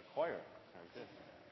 choir. Very good.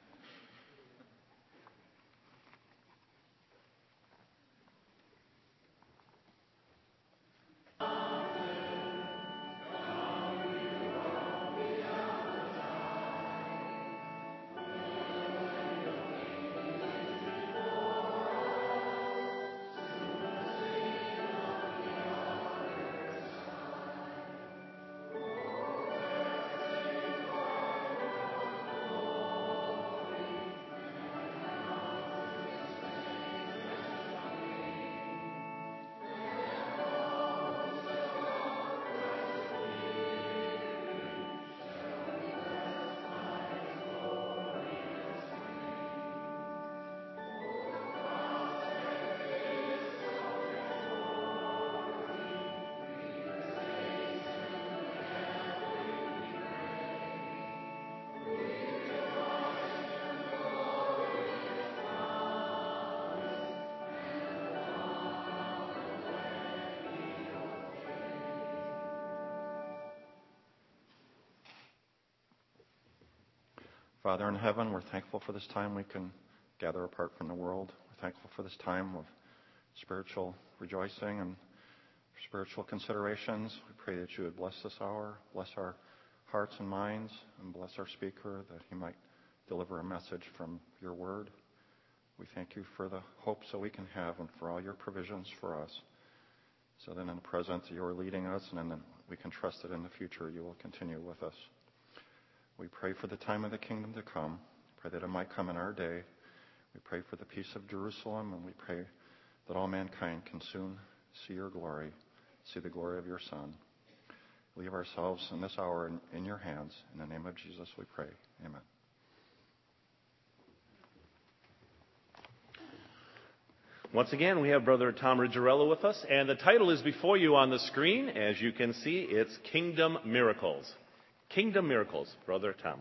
Father in heaven, we're thankful for this time we can gather apart from the world. We're thankful for this time of spiritual rejoicing and spiritual considerations. We pray that you would bless this hour, bless our hearts and minds, and bless our speaker, that he might deliver a message from your word. We thank you for the hopes that we can have and for all your provisions for us. So then in the present, you are leading us, and then we can trust that in the future you will continue with us. We pray for the time of the kingdom to come. Pray that it might come in our day. We pray for the peace of Jerusalem, and we pray that all mankind can soon see your glory, see the glory of your Son. Leave ourselves in this hour in your hands. In the name of Jesus we pray. Amen. Once again, we have Brother Tom Rigerello with us, and the title is before you on the screen. As you can see, it's Kingdom Miracles. Kingdom Miracles. Brother Tom.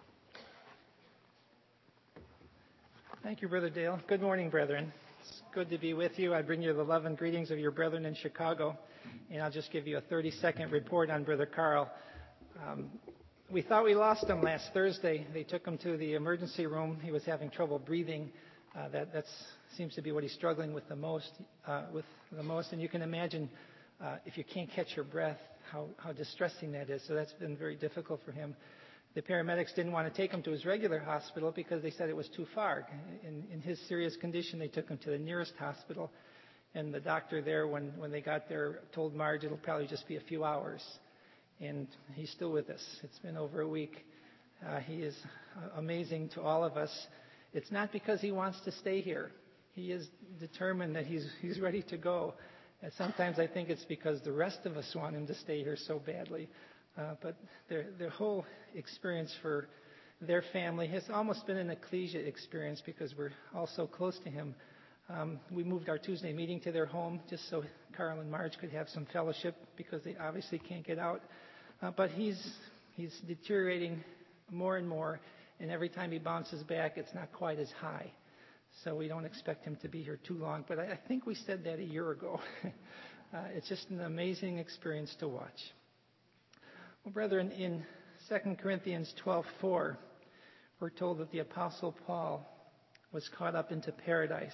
Thank you, Brother Dale. Good morning, brethren. It's good to be with you. I bring you the love and greetings of your brethren in Chicago, and I'll just give you a 30-second report on Brother Carl. We thought we lost him last Thursday. They took him to the emergency room. He was having trouble breathing. That seems to be what he's struggling with the most. And you can imagine if you can't catch your breath, how distressing that is. So that's been very difficult for him. The paramedics didn't want to take him to his regular hospital because they said it was too far. In his serious condition, they took him to the nearest hospital. And the doctor there, when they got there, told Marge it'll probably just be a few hours. And he's still with us. It's been over a week. He is amazing to all of us. It's not because he wants to stay here. He is determined that he's ready to go. And sometimes I think it's because the rest of us want him to stay here so badly. But their whole experience for their family has almost been an ecclesia experience because we're all so close to him. We moved our Tuesday meeting to their home just so Carl and Marge could have some fellowship because they obviously can't get out. But he's deteriorating more and more, and every time he bounces back, it's not quite as high. So we don't expect him to be here too long. But I think we said that a year ago. It's just an amazing experience to watch. Well, brethren, in 2 Corinthians 12:4, we're told that the Apostle Paul was caught up into paradise.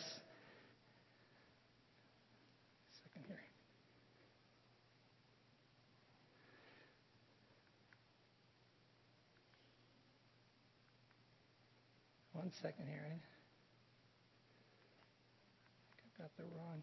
Second here. One second here. Got the wrong.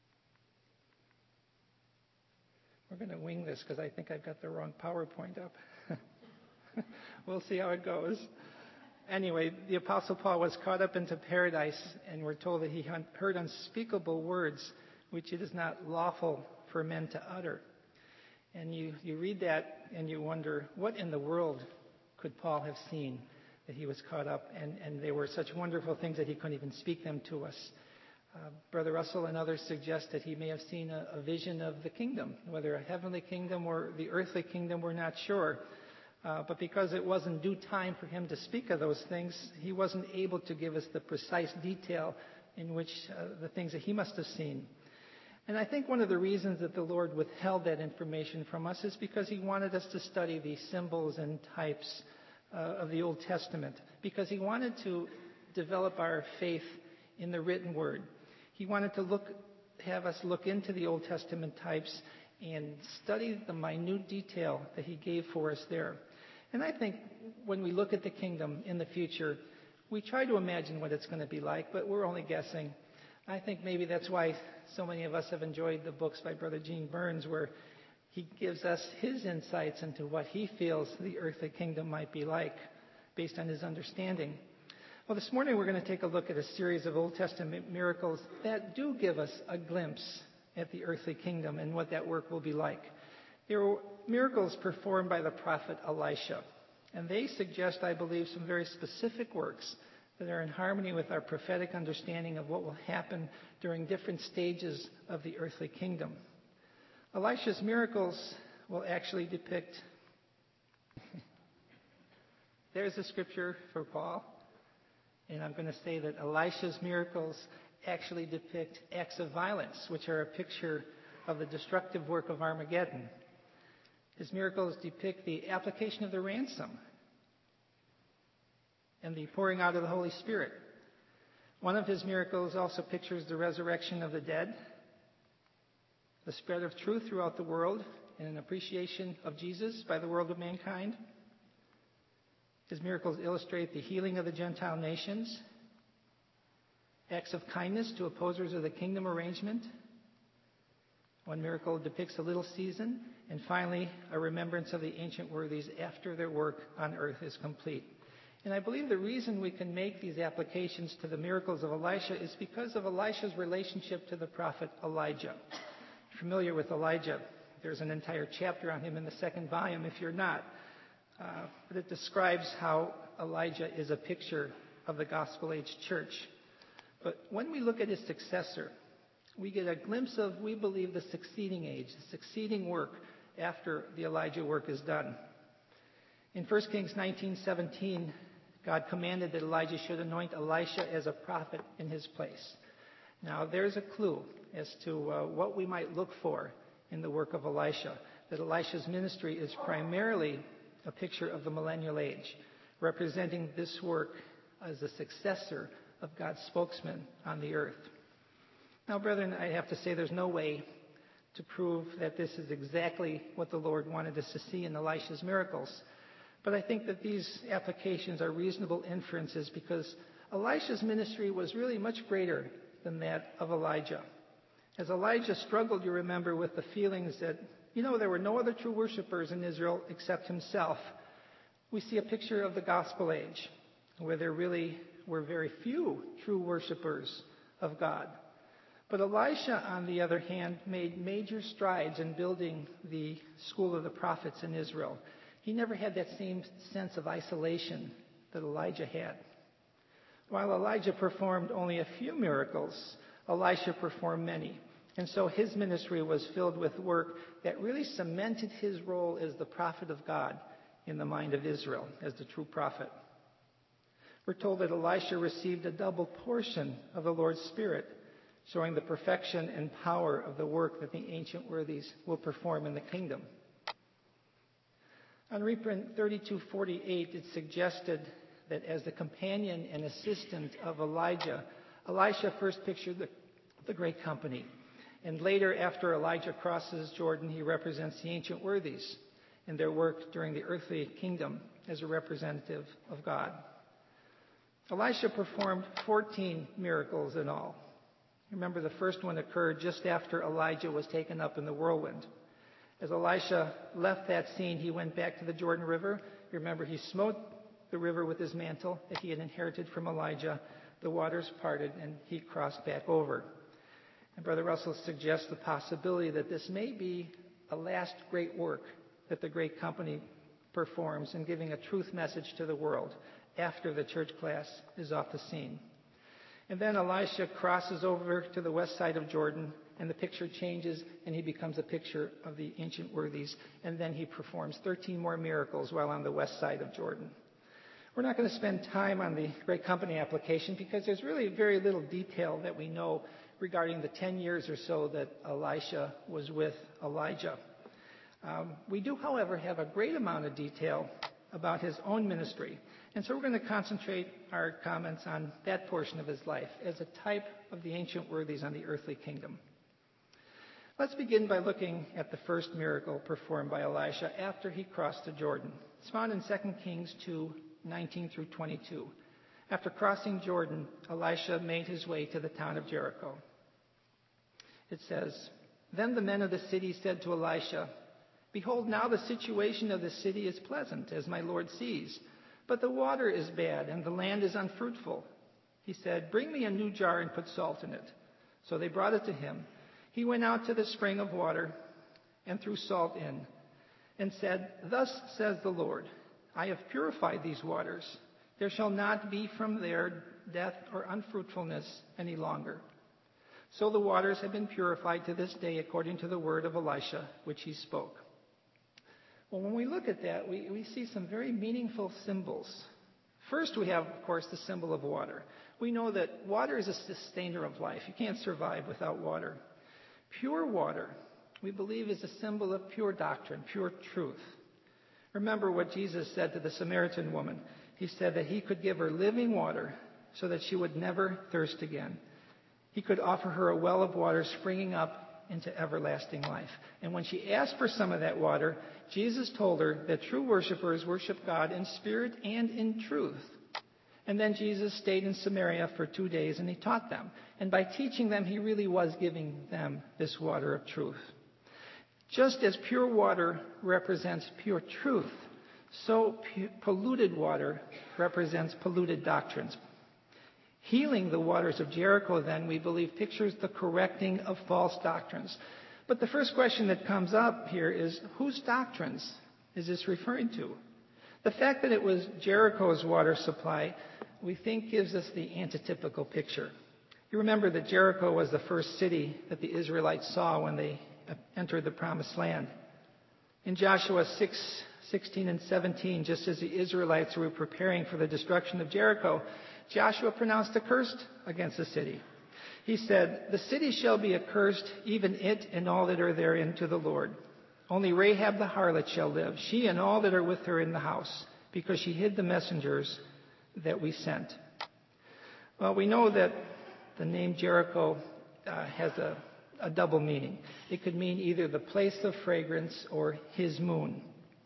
We're going to wing this because I think I've got the wrong PowerPoint up. We'll see how it goes. Anyway, the Apostle Paul was caught up into paradise, and we're told that he heard unspeakable words which it is not lawful for men to utter. And you read that and you wonder, what in the world could Paul have seen that he was caught up? And they were such wonderful things that he couldn't even speak them to us. Brother Russell and others suggest that he may have seen a vision of the kingdom, whether a heavenly kingdom or the earthly kingdom, we're not sure. But because it wasn't due time for him to speak of those things, he wasn't able to give us the precise detail in which the things that he must have seen. And I think one of the reasons that the Lord withheld that information from us is because he wanted us to study these symbols and types of the Old Testament because he wanted to develop our faith in the written word. He wanted to have us look into the Old Testament types and study the minute detail that he gave for us there. And I think when we look at the kingdom in the future, we try to imagine what it's going to be like, but we're only guessing. I think maybe that's why so many of us have enjoyed the books by Brother Gene Burns, where he gives us his insights into what he feels the earthly kingdom might be like based on his understanding. Well, this morning we're going to take a look at a series of Old Testament miracles that do give us a glimpse at the earthly kingdom and what that work will be like. There were miracles performed by the prophet Elisha, and they suggest, I believe, some very specific works that are in harmony with our prophetic understanding of what will happen during different stages of the earthly kingdom. Elisha's miracles will actually depict... There's a scripture for Paul, and I'm going to say that Elisha's miracles actually depict acts of violence, which are a picture of the destructive work of Armageddon. His miracles depict the application of the ransom and the pouring out of the Holy Spirit. One of his miracles also pictures the resurrection of the dead, the spread of truth throughout the world, and an appreciation of Jesus by the world of mankind. His miracles illustrate the healing of the Gentile nations, acts of kindness to opposers of the kingdom arrangement. One miracle depicts a little season, and finally, a remembrance of the ancient worthies after their work on earth is complete. And I believe the reason we can make these applications to the miracles of Elisha is because of Elisha's relationship to the prophet Elijah. Familiar with Elijah? There's an entire chapter on him in the second volume if you're not. But it describes how Elijah is a picture of the gospel age church. But when we look at his successor, we get a glimpse of, we believe, the succeeding age, the succeeding work after the Elijah work is done. In 1 Kings 19:17, God commanded that Elijah should anoint Elisha as a prophet in his place. Now, there's a clue as to what we might look for in the work of Elisha, that Elisha's ministry is primarily a picture of the millennial age, representing this work as a successor of God's spokesman on the earth. Now, brethren, I have to say there's no way to prove that this is exactly what the Lord wanted us to see in Elisha's miracles. But I think that these applications are reasonable inferences because Elisha's ministry was really much greater than that of Elijah. As Elijah struggled, you remember, with the feelings that, there were no other true worshipers in Israel except himself, we see a picture of the gospel age where there really were very few true worshipers of God. But Elisha, on the other hand, made major strides in building the school of the prophets in Israel. He never had that same sense of isolation that Elijah had. While Elijah performed only a few miracles, Elisha performed many. And so his ministry was filled with work that really cemented his role as the prophet of God in the mind of Israel, as the true prophet. We're told that Elisha received a double portion of the Lord's Spirit, showing the perfection and power of the work that the ancient worthies will perform in the kingdom. On reprint 3248, it suggested that as the companion and assistant of Elijah, Elisha first pictured the great company. And later, after Elijah crosses Jordan, he represents the ancient worthies in their work during the earthly kingdom as a representative of God. Elisha performed 14 miracles in all. Remember, the first one occurred just after Elijah was taken up in the whirlwind. As Elisha left that scene, he went back to the Jordan River. Remember, he smote the river with his mantle that he had inherited from Elijah. The waters parted, and he crossed back over. And Brother Russell suggests the possibility that this may be a last great work that the great company performs in giving a truth message to the world after the church class is off the scene. And then Elisha crosses over to the west side of Jordan, and the picture changes, and he becomes a picture of the ancient worthies. And then he performs 13 more miracles while on the west side of Jordan. We're not going to spend time on the Great Company application because there's really very little detail that we know regarding the 10 years or so that Elisha was with Elijah. We do, however, have a great amount of detail about his own ministry. And so we're going to concentrate our comments on that portion of his life as a type of the ancient worthies on the earthly kingdom. Let's begin by looking at the first miracle performed by Elisha after he crossed the Jordan. It's found in 2 Kings 2:19 through 22. After crossing Jordan, Elisha made his way to the town of Jericho. It says, "Then the men of the city said to Elisha, 'Behold, now the situation of the city is pleasant, as my lord sees, but the water is bad and the land is unfruitful.' He said, 'Bring me a new jar and put salt in it.' So they brought it to him. He went out to the spring of water and threw salt in and said, 'Thus says the Lord, I have purified these waters. There shall not be from there death or unfruitfulness any longer.' So the waters have been purified to this day according to the word of Elisha, which he spoke." Well, when we look at that, we see some very meaningful symbols. First, we have, of course, the symbol of water. We know that water is a sustainer of life. You can't survive without water. Pure water, we believe, is a symbol of pure doctrine, pure truth. Remember what Jesus said to the Samaritan woman. He said that he could give her living water so that she would never thirst again. He could offer her a well of water springing up into everlasting life. And when she asked for some of that water, Jesus told her that true worshipers worship God in spirit and in truth. And then Jesus stayed in Samaria for 2 days and he taught them. And by teaching them, he really was giving them this water of truth. Just as pure water represents pure truth, so polluted water represents polluted doctrines. Healing the waters of Jericho, then, we believe, pictures the correcting of false doctrines. But the first question that comes up here is, whose doctrines is this referring to? The fact that it was Jericho's water supply, we think, gives us the antitypical picture. You remember that Jericho was the first city that the Israelites saw when they entered the Promised Land. In Joshua 6:16 and 17, just as the Israelites were preparing for the destruction of Jericho, Joshua pronounced a curse against the city. He said, "The city shall be accursed, even it and all that are therein, to the Lord. Only Rahab the harlot shall live, she and all that are with her in the house, because she hid the messengers that we sent." Well, we know that the name Jericho has a double meaning. It could mean either the place of fragrance or his moon.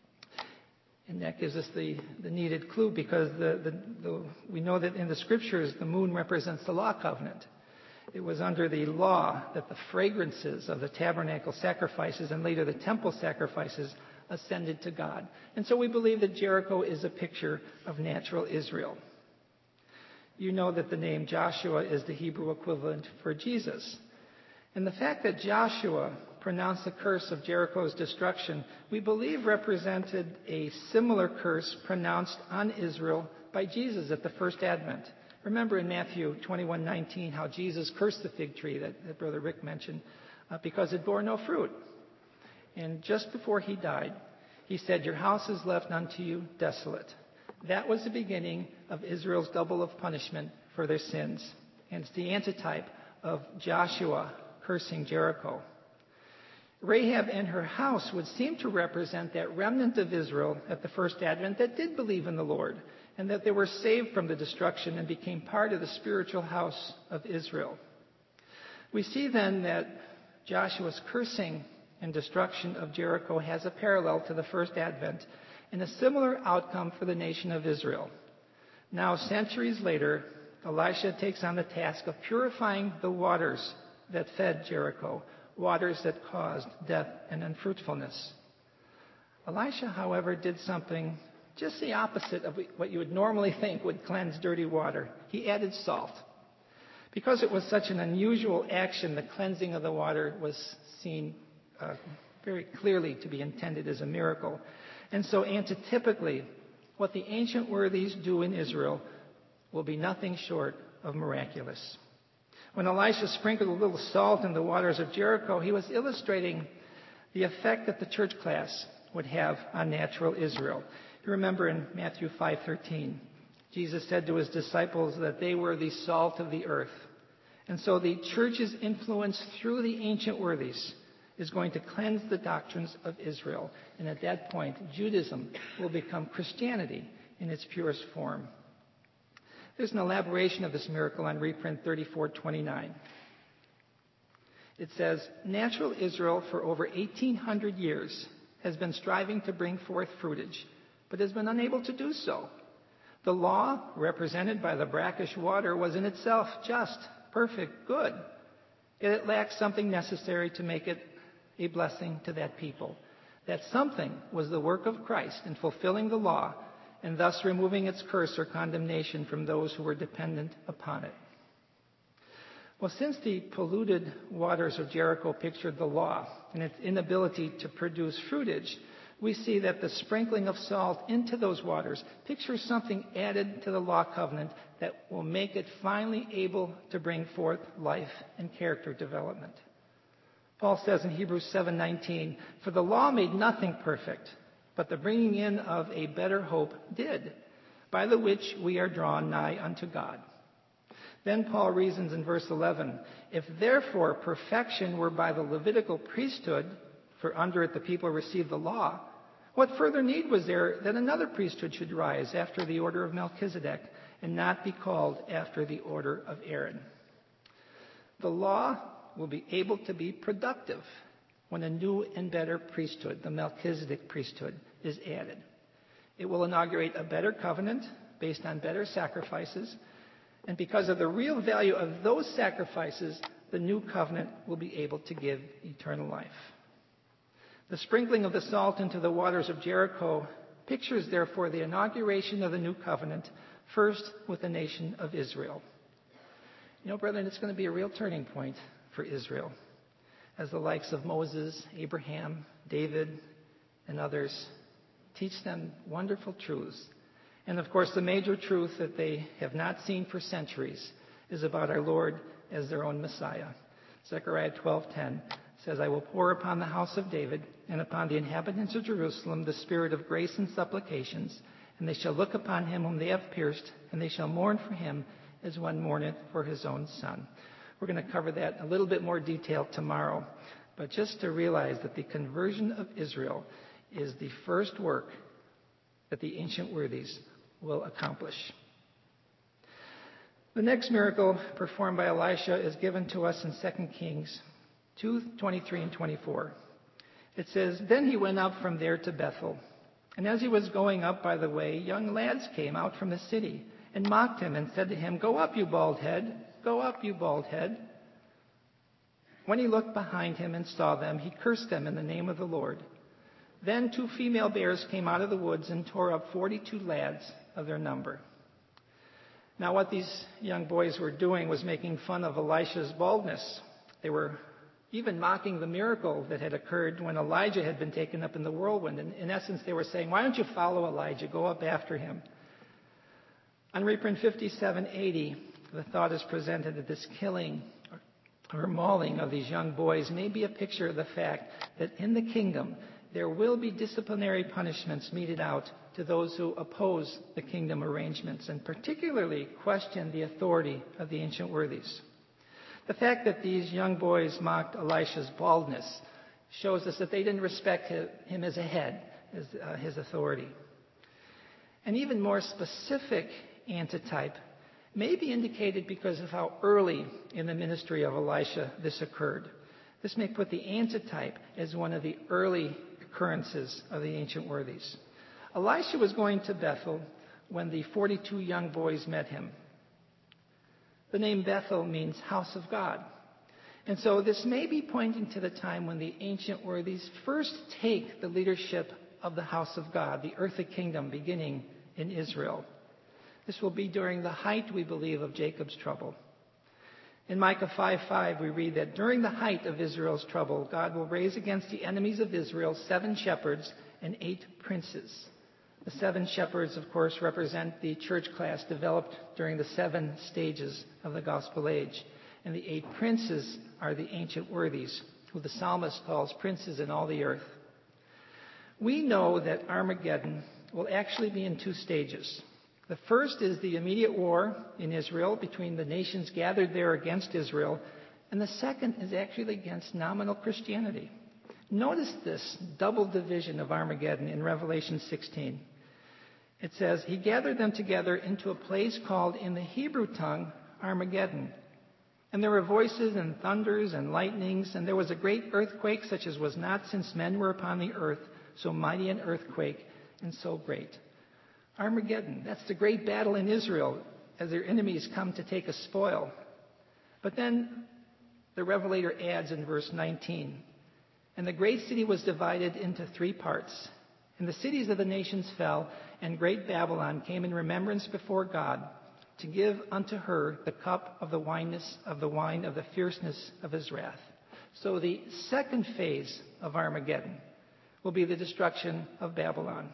And that gives us the needed clue, because we know that in the scriptures the moon represents the law covenant. It was under the law that the fragrances of the tabernacle sacrifices and later the temple sacrifices ascended to God. And so we believe that Jericho is a picture of natural Israel. You know that the name Joshua is the Hebrew equivalent for Jesus. And the fact that Joshua pronounced the curse of Jericho's destruction, we believe represented a similar curse pronounced on Israel by Jesus at the first advent. Remember in Matthew 21:19 how Jesus cursed the fig tree that Brother Rick mentioned because it bore no fruit. And just before he died, he said, "Your house is left unto you desolate." That was the beginning of Israel's double of punishment for their sins. And it's the antitype of Joshua cursing Jericho. Rahab and her house would seem to represent that remnant of Israel at the first advent that did believe in the Lord, and that they were saved from the destruction and became part of the spiritual house of Israel. We see then that Joshua's cursing and destruction of Jericho has a parallel to the first advent and a similar outcome for the nation of Israel. Now, centuries later, Elisha takes on the task of purifying the waters that fed Jericho, waters that caused death and unfruitfulness. Elisha, however, did something just the opposite of what you would normally think would cleanse dirty water. He added salt. Because it was such an unusual action, the cleansing of the water was seen very clearly to be intended as a miracle. And so antitypically, what the ancient worthies do in Israel will be nothing short of miraculous. When Elisha sprinkled a little salt in the waters of Jericho, he was illustrating the effect that the church class would have on natural Israel. You remember in Matthew 5:13, Jesus said to his disciples that they were the salt of the earth. And so the church's influence through the ancient worthies is going to cleanse the doctrines of Israel. And at that point, Judaism will become Christianity in its purest form. There's an elaboration of this miracle on reprint 3429. It says, natural Israel for over 1,800 years has been striving to bring forth fruitage, but has been unable to do so. The law, represented by the brackish water, was in itself just, perfect, good. Yet it lacked something necessary to make it a blessing to that people. That something was the work of Christ in fulfilling the law and thus removing its curse or condemnation from those who were dependent upon it. Well, since the polluted waters of Jericho pictured the law and its inability to produce fruitage, we see that the sprinkling of salt into those waters pictures something added to the law covenant that will make it finally able to bring forth life and character development. Paul says in Hebrews 7:19, "For the law made nothing perfect, but the bringing in of a better hope did, by the which we are drawn nigh unto God." Then Paul reasons in verse 11, "If therefore perfection were by the Levitical priesthood, for under it the people received the law, what further need was there that another priesthood should rise after the order of Melchizedek and not be called after the order of Aaron?" The law will be able to be productive when a new and better priesthood, the Melchizedek priesthood, is added. It will inaugurate a better covenant based on better sacrifices, and because of the real value of those sacrifices, the new covenant will be able to give eternal life. The sprinkling of the salt into the waters of Jericho pictures, therefore, the inauguration of the new covenant, first with the nation of Israel. You know, brethren, it's going to be a real turning point for Israel, as the likes of Moses, Abraham, David, and others teach them wonderful truths. And of course, the major truth that they have not seen for centuries is about our Lord as their own Messiah. Zechariah 12:10 says, "I will pour upon the house of David and upon the inhabitants of Jerusalem the spirit of grace and supplications, and they shall look upon him whom they have pierced, and they shall mourn for him as one mourneth for his own son." We're going to cover that in a little bit more detail tomorrow, but just to realize that the conversion of Israel is the first work that the ancient worthies will accomplish. The next miracle performed by Elisha is given to us in 2 Kings 2:23 and 24. It says, "Then he went up from there to Bethel. And as he was going up by the way, young lads came out from the city and mocked him and said to him, 'Go up, you bald head. Go up, you bald head.' When he looked behind him and saw them, he cursed them in the name of the Lord. Then 2 female bears came out of the woods and tore up 42 lads of their number." Now, what these young boys were doing was making fun of Elisha's baldness. They were even mocking the miracle that had occurred when Elijah had been taken up in the whirlwind. And in essence, they were saying, "Why don't you follow Elijah? Go up after him." On reprint 5780, the thought is presented that this killing or mauling of these young boys may be a picture of the fact that in the kingdom there will be disciplinary punishments meted out to those who oppose the kingdom arrangements and particularly question the authority of the ancient worthies. The fact that these young boys mocked Elisha's baldness shows us that they didn't respect him as a head, as his authority. An even more specific antitype may be indicated because of how early in the ministry of Elisha this occurred. This may put the antitype as one of the early occurrences of the ancient worthies. Elisha was going to Bethel when the 42 young boys met him. The name Bethel means house of God. And so this may be pointing to the time when the ancient worthies first take the leadership of the house of God, the earthly kingdom beginning in Israel. This will be during the height, we believe, of Jacob's trouble. In Micah 5:5, we read that during the height of Israel's trouble, God will raise against the enemies of Israel 7 shepherds and 8 princes. The 7 shepherds, of course, represent the church class developed during the 7 stages of the gospel age. And the 8 princes are the ancient worthies, who the psalmist calls princes in all the earth. We know that Armageddon will actually be in 2 stages. The first is the immediate war in Israel between the nations gathered there against Israel. And the second is actually against nominal Christianity. Notice this double division of Armageddon in Revelation 16. It says, he gathered them together into a place called in the Hebrew tongue Armageddon. And there were voices and thunders and lightnings, and there was a great earthquake such as was not since men were upon the earth, so mighty an earthquake and so great. Armageddon, that's the great battle in Israel as their enemies come to take a spoil. But then the Revelator adds in verse 19, and the great city was divided into 3 parts. And the cities of the nations fell, and great Babylon came in remembrance before God, to give unto her the cup of the wine of the fierceness of his wrath. So the second phase of Armageddon will be the destruction of Babylon.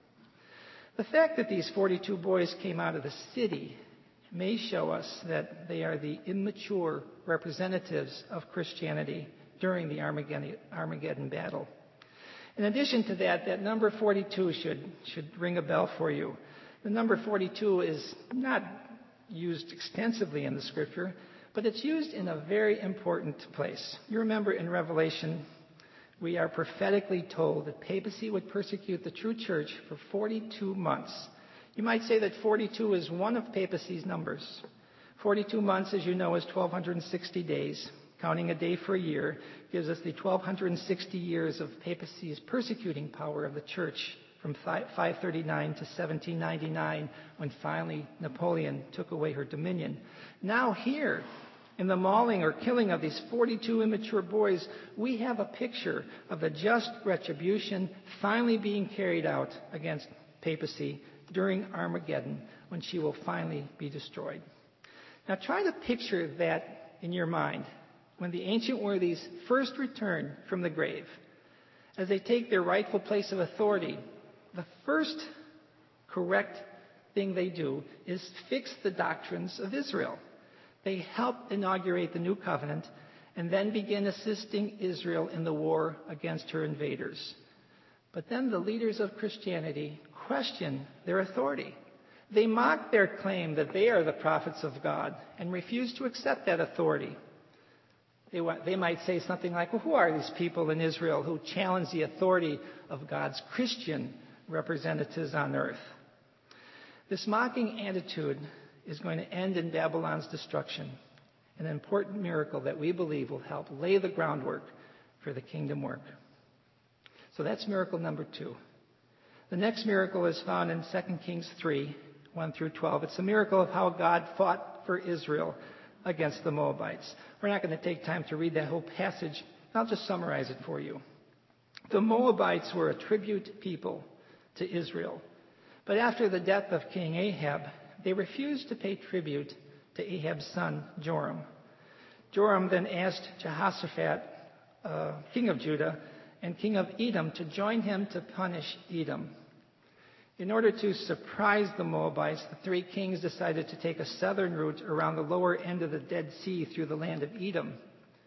The fact that these 42 boys came out of the city may show us that they are the immature representatives of Christianity during the Armageddon battle. In addition to that, that number 42 should ring a bell for you. The number 42 is not used extensively in the Scripture, but it's used in a very important place. You remember in Revelation, we are prophetically told that papacy would persecute the true church for 42 months. You might say that 42 is one of papacy's numbers. 42 months, as you know, is 1,260 days. Counting a day for a year gives us the 1,260 years of papacy's persecuting power of the church from 539 to 1799, when finally Napoleon took away her dominion. Now here, in the mauling or killing of these 42 immature boys, we have a picture of the just retribution finally being carried out against papacy during Armageddon, when she will finally be destroyed. Now try to picture that in your mind when the ancient worthies first return from the grave. As they take their rightful place of authority, the first correct thing they do is fix the doctrines of Israel. They help inaugurate the new covenant and then begin assisting Israel in the war against her invaders. But then the leaders of Christianity question their authority. They mock their claim that they are the prophets of God and refuse to accept that authority. They might say something like, well, who are these people in Israel who challenge the authority of God's Christian representatives on earth? This mocking attitude is going to end in Babylon's destruction, an important miracle that we believe will help lay the groundwork for the kingdom work. So that's miracle number 2. The next miracle is found in 2 Kings 3, 1 through 12. It's a miracle of how God fought for Israel against the Moabites. We're not going to take time to read that whole passage. I'll just summarize it for you. The Moabites were a tribute people to Israel. But after the death of King Ahab, they refused to pay tribute to Ahab's son, Joram. Joram then asked Jehoshaphat, king of Judah, and king of Edom, to join him to punish Edom. In order to surprise the Moabites, the 3 kings decided to take a southern route around the lower end of the Dead Sea through the land of Edom.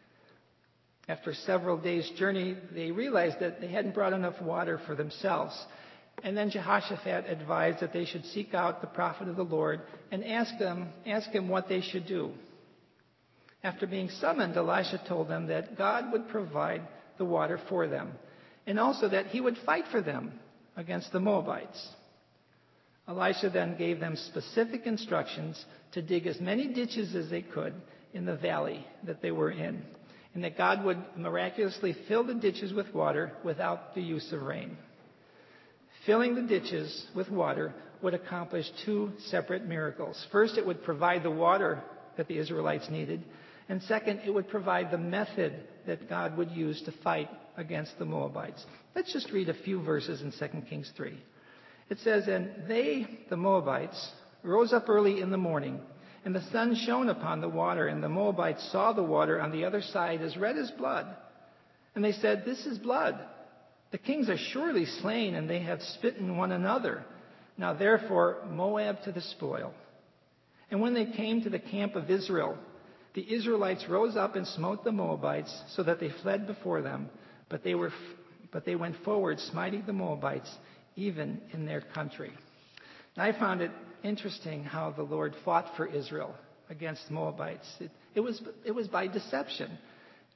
After several days' journey, they realized that they hadn't brought enough water for themselves. And then Jehoshaphat advised that they should seek out the prophet of the Lord and ask him what they should do. After being summoned, Elisha told them that God would provide the water for them, and also that he would fight for them against the Moabites. Elisha then gave them specific instructions to dig as many ditches as they could in the valley that they were in, and that God would miraculously fill the ditches with water without the use of rain. Filling the ditches with water would accomplish 2 separate miracles. First, it would provide the water that the Israelites needed, and second, it would provide the method that God would use to fight against the Moabites. Let's just read a few verses in 2 Kings 3. It says, and they, the Moabites, rose up early in the morning, and the sun shone upon the water, and the Moabites saw the water on the other side as red as blood. And they said, this is blood. The kings are surely slain, and they have smitten one another. Now therefore, Moab to the spoil. And when they came to the camp of Israel, the Israelites rose up and smote the Moabites, so that they fled before them. But they went forward, smiting the Moabites, even in their country. And I found it interesting how the Lord fought for Israel against the Moabites. It was by deception.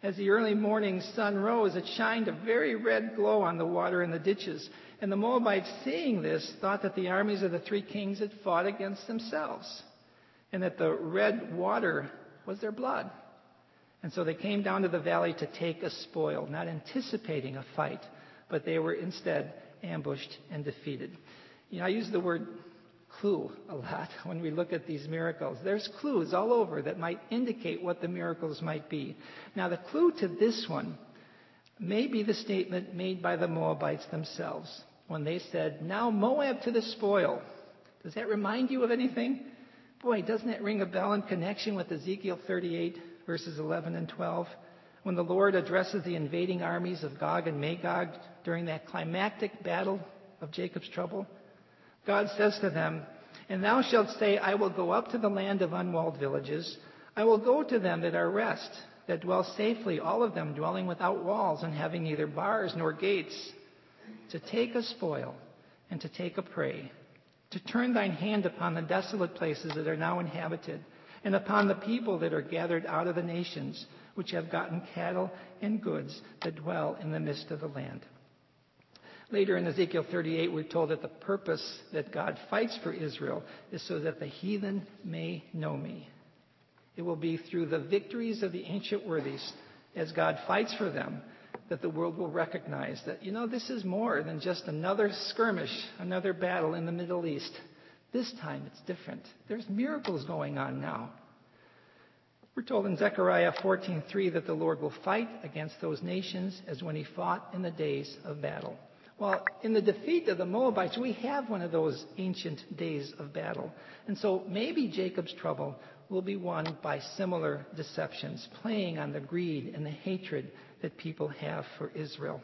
As the early morning sun rose, it shined a very red glow on the water in the ditches. And the Moabites, seeing this, thought that the armies of the three kings had fought against themselves, and that the red water was their blood. And so they came down to the valley to take a spoil, not anticipating a fight, but they were instead ambushed and defeated. I use the word clue a lot when we look at these miracles. There's clues all over that might indicate what the miracles might be. Now, the clue to this one may be the statement made by the Moabites themselves when they said, "Now Moab to the spoil." Does that remind you of anything? Boy, doesn't it ring a bell in connection with Ezekiel 38, verses 11 and 12, when the Lord addresses the invading armies of Gog and Magog during that climactic battle of Jacob's trouble? God says to them, "And thou shalt say, I will go up to the land of unwalled villages. I will go to them that are rest, that dwell safely, all of them dwelling without walls and having neither bars nor gates, to take a spoil and to take a prey, to turn thine hand upon the desolate places that are now inhabited, and upon the people that are gathered out of the nations, which have gotten cattle and goods that dwell in the midst of the land." Later in Ezekiel 38, we're told that the purpose that God fights for Israel is so that the heathen may know me. It will be through the victories of the ancient worthies, as God fights for them, that the world will recognize that, this is more than just another skirmish, another battle in the Middle East. This time it's different. There's miracles going on now. We're told in Zechariah 14:3 that the Lord will fight against those nations as when he fought in the days of battle. Well, in the defeat of the Moabites, we have one of those ancient days of battle. And so maybe Jacob's trouble will be won by similar deceptions, playing on the greed and the hatred that people have for Israel.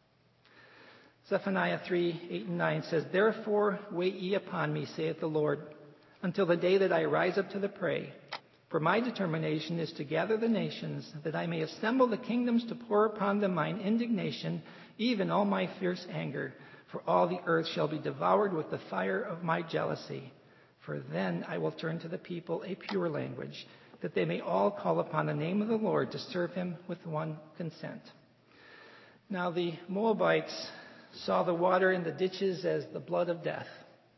Zephaniah 3:8 and 9 says, "Therefore wait ye upon me, saith the Lord, until the day that I rise up to the prey. For my determination is to gather the nations, that I may assemble the kingdoms to pour upon them mine indignation, even all my fierce anger. For all the earth shall be devoured with the fire of my jealousy. For then I will turn to the people a pure language, that they may all call upon the name of the Lord to serve him with one consent." Now the Moabites saw the water in the ditches as the blood of death,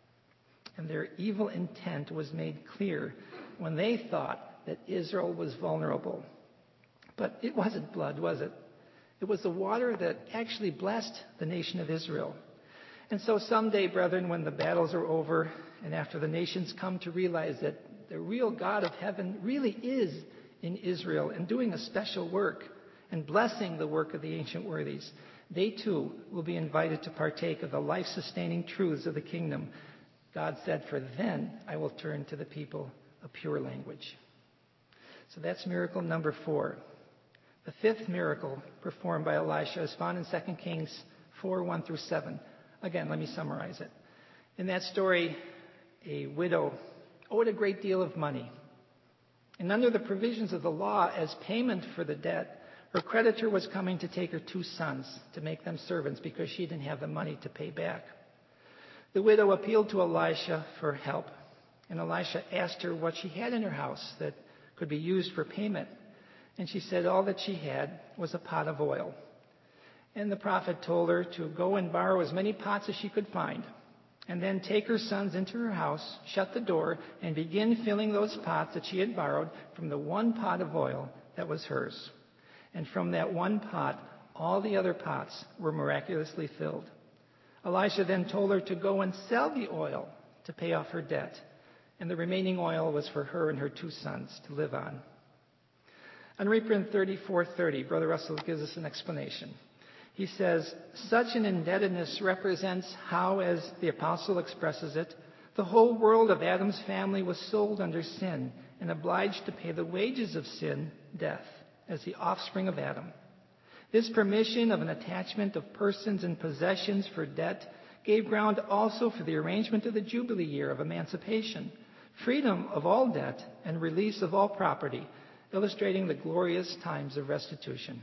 and their evil intent was made clear when they thought that Israel was vulnerable. But it wasn't blood, was it? It was the water that actually blessed the nation of Israel. And so someday, brethren, when the battles are over and after the nations come to realize that the real God of heaven really is in Israel and doing a special work and blessing the work of the ancient worthies, they too will be invited to partake of the life-sustaining truths of the kingdom. God said, "For then I will turn to the people a pure language." So that's miracle number 4. The fifth miracle performed by Elisha is found in 2 Kings 4:1 through 7. Again, let me summarize it. In that story, a widow owed a great deal of money. And under the provisions of the law, as payment for the debt, her creditor was coming to take her 2 sons to make them servants because she didn't have the money to pay back. The widow appealed to Elisha for help, and Elisha asked her what she had in her house that could be used for payment. And she said all that she had was a pot of oil. And the prophet told her to go and borrow as many pots as she could find, and then take her sons into her house, shut the door, and begin filling those pots that she had borrowed from the one pot of oil that was hers. And from that one pot, all the other pots were miraculously filled. Elisha then told her to go and sell the oil to pay off her debt, and the remaining oil was for her and her 2 sons to live on. On reprint 3430, Brother Russell gives us an explanation. He says, "Such an indebtedness represents how, as the apostle expresses it, the whole world of Adam's family was sold under sin and obliged to pay the wages of sin, death, as the offspring of Adam. This permission of an attachment of persons and possessions for debt gave ground also for the arrangement of the Jubilee year of emancipation, freedom of all debt, and release of all property, illustrating the glorious times of restitution."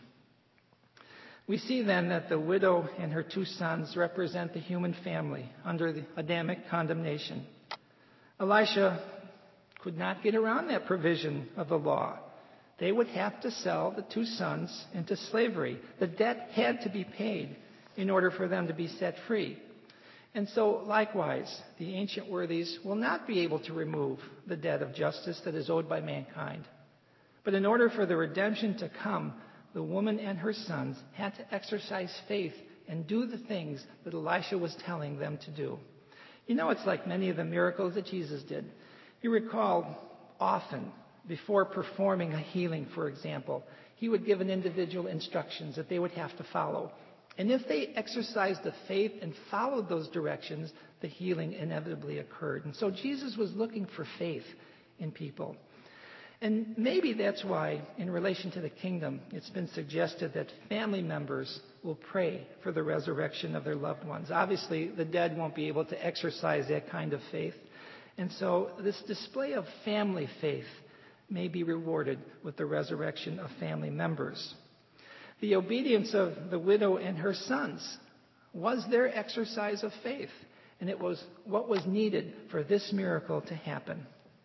We see then that the widow and her 2 sons represent the human family under the Adamic condemnation. Elisha could not get around that provision of the law. They would have to sell the 2 sons into slavery. The debt had to be paid in order for them to be set free. And so, likewise, the ancient worthies will not be able to remove the debt of justice that is owed by mankind. But in order for the redemption to come, the woman and her sons had to exercise faith and do the things that Elisha was telling them to do. You know, it's like many of the miracles that Jesus did. You recall often, before performing a healing, for example, he would give an individual instructions that they would have to follow. And if they exercised the faith and followed those directions, the healing inevitably occurred. And so Jesus was looking for faith in people. And maybe that's why, in relation to the kingdom, it's been suggested that family members will pray for the resurrection of their loved ones. Obviously, the dead won't be able to exercise that kind of faith. And so this display of family faith may be rewarded with the resurrection of family members. The obedience of the widow and her sons was their exercise of faith, and it was what was needed for this miracle to happen.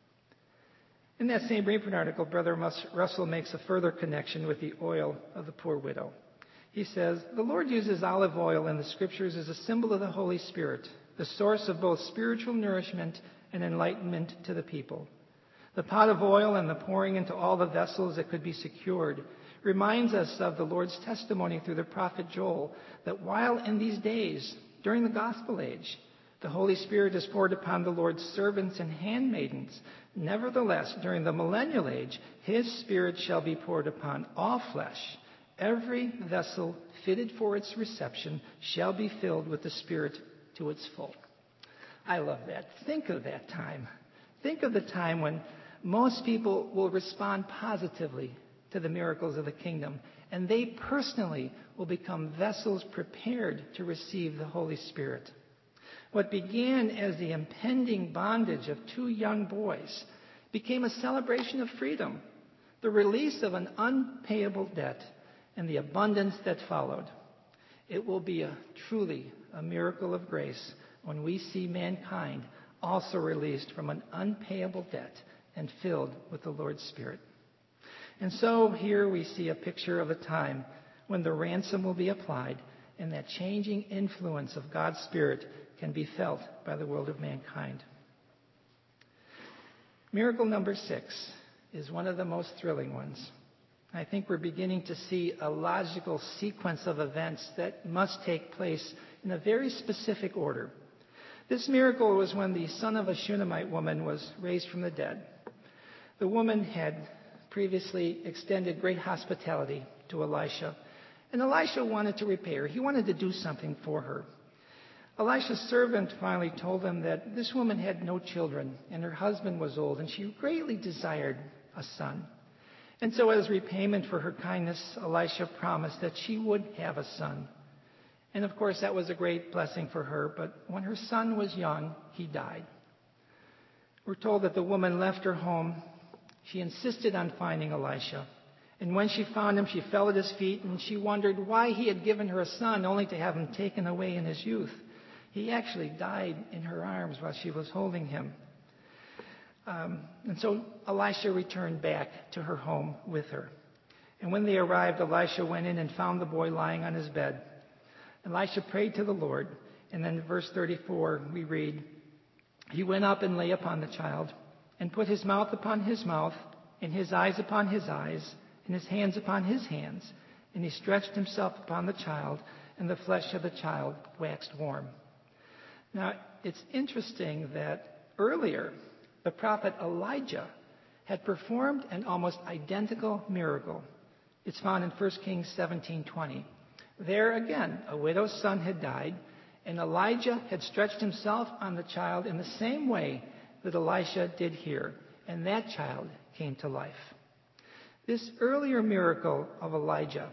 In that same Rayburn article, Brother Russell makes a further connection with the oil of the poor widow. He says, "The Lord uses olive oil in the Scriptures as a symbol of the Holy Spirit, the source of both spiritual nourishment and enlightenment to the people. The pot of oil and the pouring into all the vessels that could be secured reminds us of the Lord's testimony through the prophet Joel that while in these days, during the gospel age, the Holy Spirit is poured upon the Lord's servants and handmaidens, nevertheless, during the millennial age, His Spirit shall be poured upon all flesh. Every vessel fitted for its reception shall be filled with the Spirit to its full." I love that. Think of that time. Think of the time when most people will respond positively to the miracles of the kingdom, and they personally will become vessels prepared to receive the Holy Spirit. What began as the impending bondage of 2 young boys became a celebration of freedom, the release of an unpayable debt, and the abundance that followed. It will be truly a miracle of grace when we see mankind also released from an unpayable debt and filled with the Lord's Spirit. And so here we see a picture of a time when the ransom will be applied and that changing influence of God's Spirit can be felt by the world of mankind. Miracle number 6 is one of the most thrilling ones. I think we're beginning to see a logical sequence of events that must take place in a very specific order. This miracle was when the son of a Shunammite woman was raised from the dead. The woman had previously extended great hospitality to Elisha, and Elisha wanted to repay her. He wanted to do something for her. Elisha's servant finally told him that this woman had no children, and her husband was old, and she greatly desired a son. And so as repayment for her kindness, Elisha promised that she would have a son. And of course, that was a great blessing for her, but when her son was young, he died. We're told that the woman left her home. She insisted on finding Elisha. And when she found him, she fell at his feet, and she wondered why he had given her a son only to have him taken away in his youth. He actually died in her arms while she was holding him. And so Elisha returned back to her home with her. And when they arrived, Elisha went in and found the boy lying on his bed. Elisha prayed to the Lord. And then in verse 34, we read, "He went up and lay upon the child, and put his mouth upon his mouth, and his eyes upon his eyes, and his hands upon his hands. And he stretched himself upon the child, and the flesh of the child waxed warm." Now, it's interesting that earlier, the prophet Elijah had performed an almost identical miracle. It's found in 1 Kings 17:20. There again, a widow's son had died, and Elijah had stretched himself on the child in the same way that Elisha did here, and that child came to life. This earlier miracle of Elijah,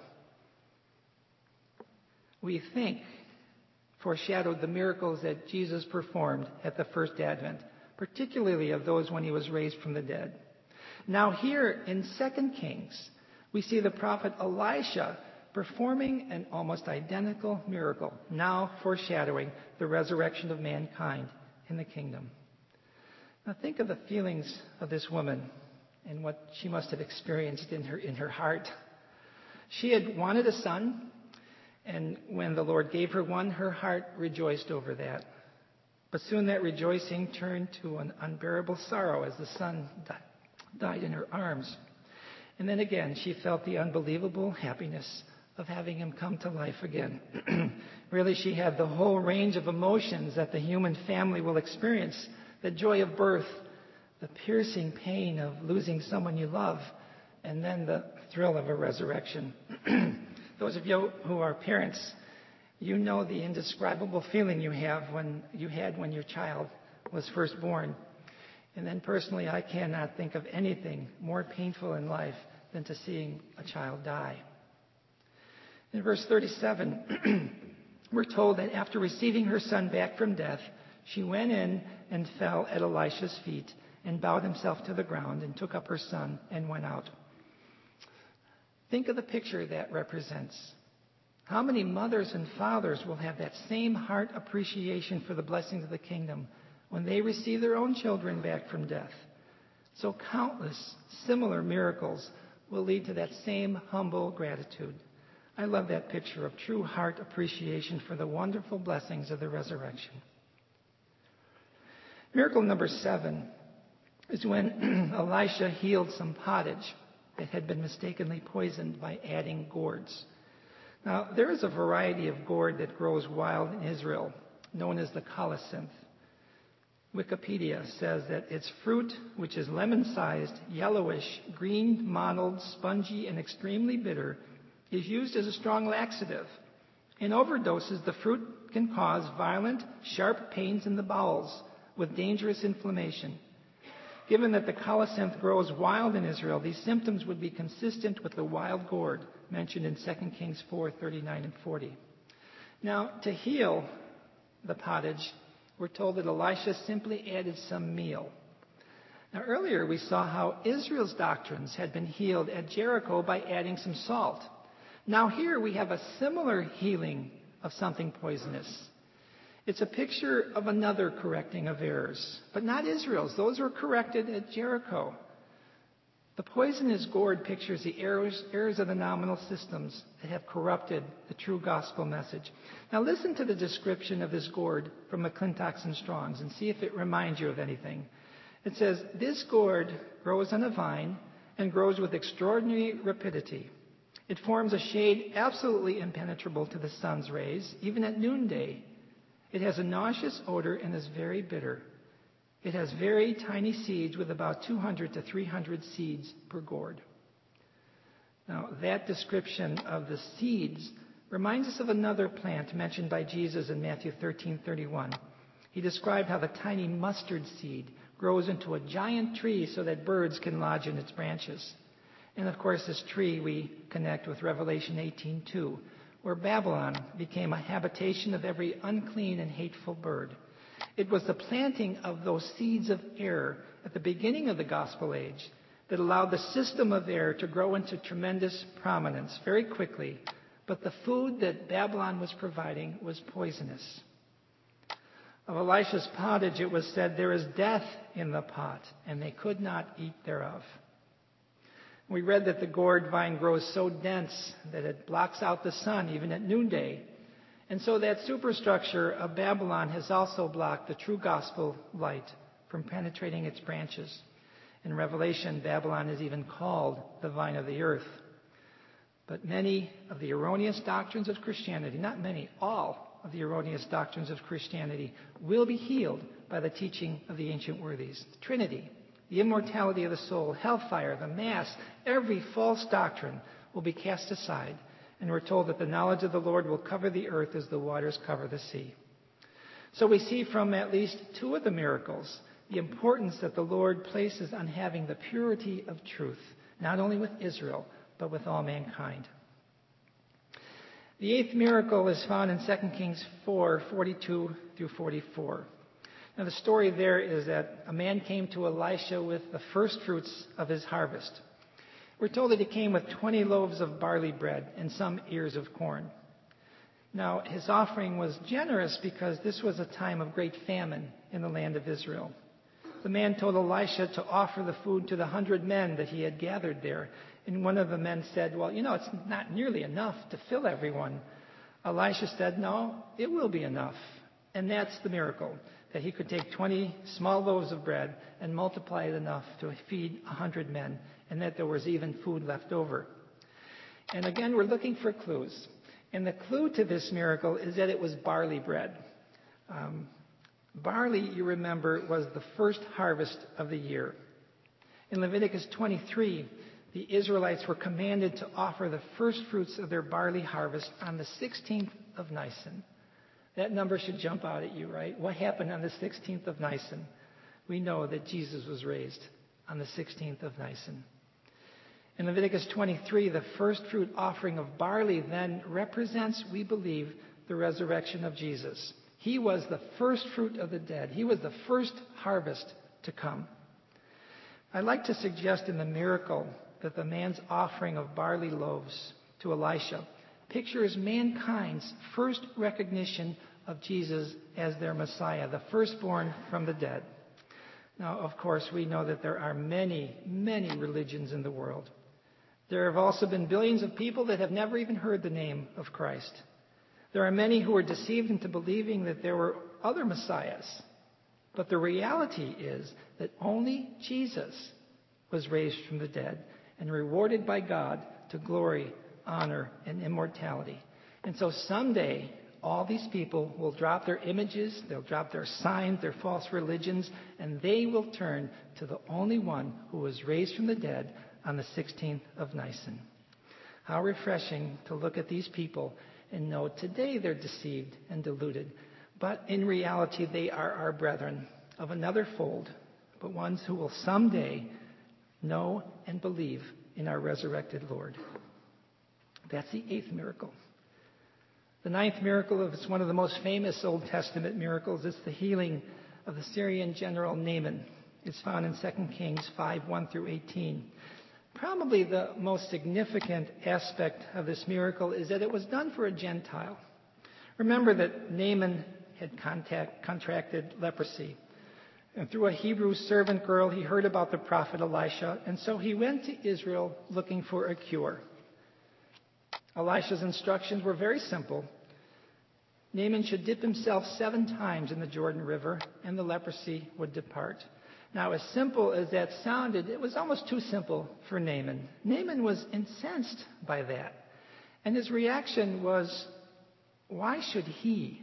we think, foreshadowed the miracles that Jesus performed at the first advent, particularly of those when he was raised from the dead. Now here in 2 Kings, we see the prophet Elisha performing an almost identical miracle, now foreshadowing the resurrection of mankind in the kingdom. Now think of the feelings of this woman and what she must have experienced in her heart. She had wanted a son, and when the Lord gave her one, her heart rejoiced over that. But soon that rejoicing turned to an unbearable sorrow as the son died in her arms. And then again, she felt the unbelievable happiness of having him come to life again. Really, she had the whole range of emotions that the human family will experience: the joy of birth, the piercing pain of losing someone you love, and then the thrill of a resurrection. Those of you who are parents, you know the indescribable feeling you had when your child was first born. And then personally, I cannot think of anything more painful in life than to seeing a child die. In verse 37, we're told that after receiving her son back from death, she went in and fell at Elisha's feet and bowed himself to the ground and took up her son and went out. Think of the picture that represents. How many mothers and fathers will have that same heart appreciation for the blessings of the kingdom when they receive their own children back from death? So countless similar miracles will lead to that same humble gratitude. I love that picture of true heart appreciation for the wonderful blessings of the resurrection. Miracle number 7 is when Elisha healed some pottage that had been mistakenly poisoned by adding gourds. Now, there is a variety of gourd that grows wild in Israel, known as the colocynth. Wikipedia says that its fruit, which is lemon-sized, yellowish, green, mottled, spongy, and extremely bitter, is used as a strong laxative. In overdoses, the fruit can cause violent, sharp pains in the bowels with dangerous inflammation. Given that the colocynth grows wild in Israel, these symptoms would be consistent with the wild gourd mentioned in 2 Kings 4:39 and 40. Now, to heal the pottage, we're told that Elisha simply added some meal. Now, earlier we saw how Israel's doctrines had been healed at Jericho by adding some salt. Now here we have a similar healing of something poisonous. It's a picture of another correcting of errors, but not Israel's. Those were corrected at Jericho. The poisonous gourd pictures the errors of the nominal systems that have corrupted the true gospel message. Now listen to the description of this gourd from McClintock's and Strong's and see if it reminds you of anything. It says, "This gourd grows on a vine and grows with extraordinary rapidity. It forms a shade absolutely impenetrable to the sun's rays, even at noonday. It has a nauseous odor and is very bitter. It has very tiny seeds with about 200 to 300 seeds per gourd." Now, that description of the seeds reminds us of another plant mentioned by Jesus in Matthew 13:31. He described how the tiny mustard seed grows into a giant tree so that birds can lodge in its branches. And of course, this tree we connect with Revelation 18:2, where Babylon became a habitation of every unclean and hateful bird. It was the planting of those seeds of error at the beginning of the gospel age that allowed the system of error to grow into tremendous prominence very quickly. But the food that Babylon was providing was poisonous. Of Elisha's pottage, it was said, "There is death in the pot, and they could not eat thereof." We read that the gourd vine grows so dense that it blocks out the sun even at noonday. And so that superstructure of Babylon has also blocked the true gospel light from penetrating its branches. In Revelation, Babylon is even called the vine of the earth. But many of the erroneous doctrines of Christianity, not many, all of the erroneous doctrines of Christianity will be healed by the teaching of the ancient worthies. The Trinity, the immortality of the soul, hellfire, the Mass, every false doctrine will be cast aside. And we're told that the knowledge of the Lord will cover the earth as the waters cover the sea. So we see from at least 2 of the miracles the importance that the Lord places on having the purity of truth, not only with Israel, but with all mankind. The 8th miracle is found in 2 Kings 4:42 through 44. Now the story there is that a man came to Elisha with the first fruits of his harvest. We're told that he came with 20 loaves of barley bread and some ears of corn. Now, his offering was generous because this was a time of great famine in the land of Israel. the man told Elisha to offer the food to the 100 men that he had gathered there. And one of the men said, well, it's not nearly enough to fill everyone. Elisha said, no, it will be enough. And that's the miracle, that he could take 20 small loaves of bread and multiply it enough to feed 100 men, and that there was even food left over. And again, we're looking for clues. And the clue to this miracle is that it was barley bread. Barley, you remember, was the first harvest of the year. In Leviticus 23, the Israelites were commanded to offer the first fruits of their barley harvest on the 16th of Nisan. That number should jump out at you, right? What happened on the 16th of Nisan? We know that Jesus was raised on the 16th of Nisan. In Leviticus 23, the first fruit offering of barley then represents, we believe, the resurrection of Jesus. He was the first fruit of the dead. He was the first harvest to come. I'd like to suggest in the miracle that the man's offering of barley loaves to Elisha pictures mankind's first recognition of Jesus as their Messiah, the firstborn from the dead. Now, of course, we know that there are many, many religions in the world. There have also been billions of people that have never even heard the name of Christ. There are many who were deceived into believing that there were other messiahs. But the reality is that only Jesus was raised from the dead and rewarded by God to glory, honor, and immortality. And so someday, all these people will drop their images, they'll drop their signs, their false religions, and they will turn to the only one who was raised from the dead on the 16th of Nisan. How refreshing to look at these people and know today they're deceived and deluded. But in reality, they are our brethren of another fold, but ones who will someday know and believe in our resurrected Lord. That's the 8th miracle. The 9th miracle is one of the most famous Old Testament miracles. It's the healing of the Syrian general Naaman. It's found in 2 Kings 5:1-18. Probably the most significant aspect of this miracle is that it was done for a Gentile. Remember that Naaman had contracted leprosy. And through a Hebrew servant girl, he heard about the prophet Elisha, and so he went to Israel looking for a cure. Elisha's instructions were very simple. Naaman should dip himself 7 times in the Jordan River, and the leprosy would depart. Now, as simple as that sounded, it was almost too simple for Naaman. Naaman was incensed by that. And his reaction was, why should he,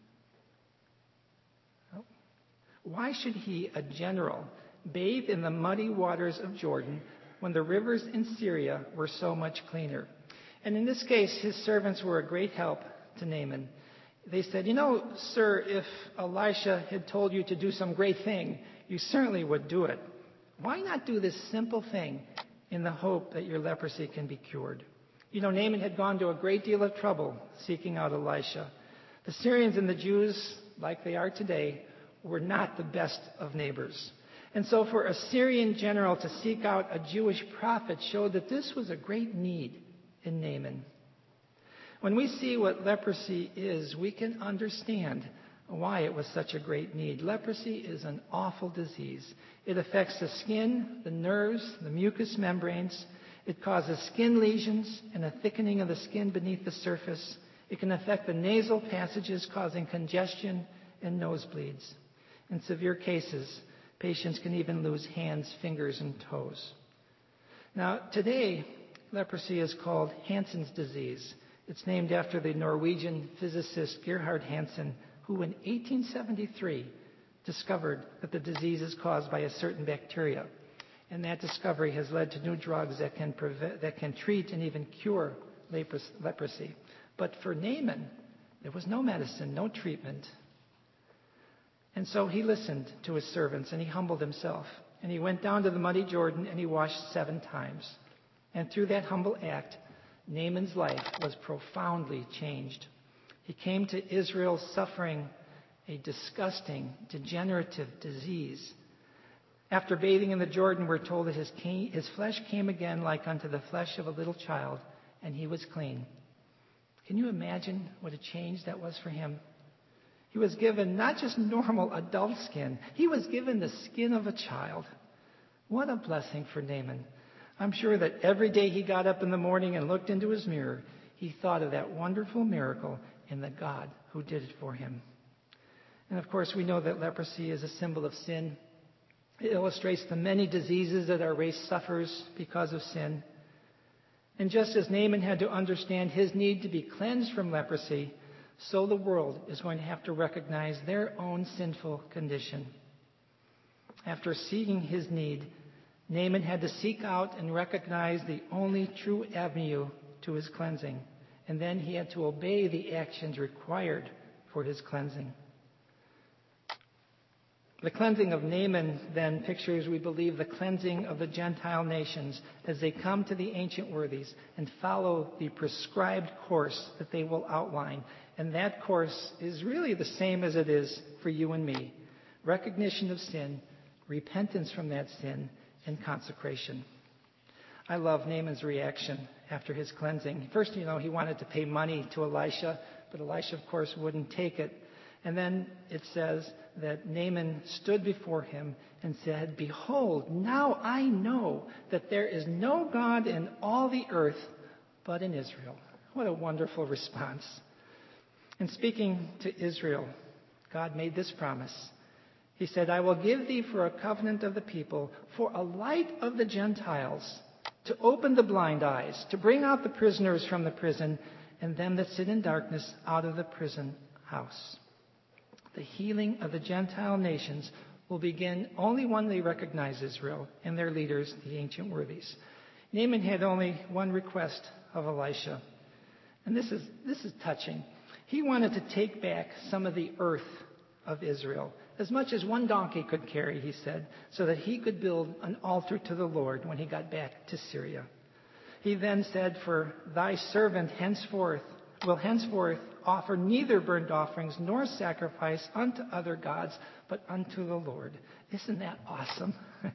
a general, bathe in the muddy waters of Jordan when the rivers in Syria were so much cleaner? And in this case, his servants were a great help to Naaman. They said, sir, if Elisha had told you to do some great thing, you certainly would do it. Why not do this simple thing in the hope that your leprosy can be cured? Naaman had gone to a great deal of trouble seeking out Elisha. The Syrians and the Jews, like they are today, were not the best of neighbors. And so for a Syrian general to seek out a Jewish prophet showed that this was a great need in Naaman. When we see what leprosy is, we can understand why it was such a great need. Leprosy is an awful disease. It affects the skin, the nerves, the mucous membranes. It causes skin lesions and a thickening of the skin beneath the surface. It can affect the nasal passages, causing congestion and nosebleeds. In severe cases, patients can even lose hands, fingers, and toes. Now, today, leprosy is called Hansen's disease. It's named after the Norwegian physicist Gerhard Hansen, who in 1873 discovered that the disease is caused by a certain bacteria. And that discovery has led to new drugs that can treat and even cure leprosy. But for Naaman, there was no medicine, no treatment. And so he listened to his servants and he humbled himself. And he went down to the muddy Jordan and he washed 7 times. And through that humble act, Naaman's life was profoundly changed. He came to Israel suffering a disgusting, degenerative disease. After bathing in the Jordan, we're told that his flesh came again like unto the flesh of a little child, and he was clean. Can you imagine what a change that was for him? He was given not just normal adult skin, he was given the skin of a child. What a blessing for Naaman. I'm sure that every day he got up in the morning and looked into his mirror, he thought of that wonderful miracle and the God who did it for him. And of course, we know that leprosy is a symbol of sin. It illustrates the many diseases that our race suffers because of sin. And just as Naaman had to understand his need to be cleansed from leprosy, so the world is going to have to recognize their own sinful condition. After seeing his need, Naaman had to seek out and recognize the only true avenue to his cleansing. And then he had to obey the actions required for his cleansing. The cleansing of Naaman then pictures, we believe, the cleansing of the Gentile nations as they come to the ancient worthies and follow the prescribed course that they will outline. And that course is really the same as it is for you and me. Recognition of sin, repentance from that sin, and consecration. I love Naaman's reaction after his cleansing. First, he wanted to pay money to Elisha, but Elisha, of course, wouldn't take it. And then it says that Naaman stood before him and said, "Behold, now I know that there is no God in all the earth but in Israel." What a wonderful response. And speaking to Israel, God made this promise. He said, "I will give thee for a covenant of the people, for a light of the Gentiles, to open the blind eyes, to bring out the prisoners from the prison, and them that sit in darkness out of the prison house." The healing of the Gentile nations will begin only when they recognize Israel and their leaders, the ancient worthies. Naaman had only one request of Elisha, and this is touching. He wanted to take back some of the earth of Israel, as much as one donkey could carry, he said, so that he could build an altar to the Lord when he got back to Syria. He then said, "For thy servant will henceforth offer neither burnt offerings nor sacrifice unto other gods, but unto the Lord." Isn't that awesome?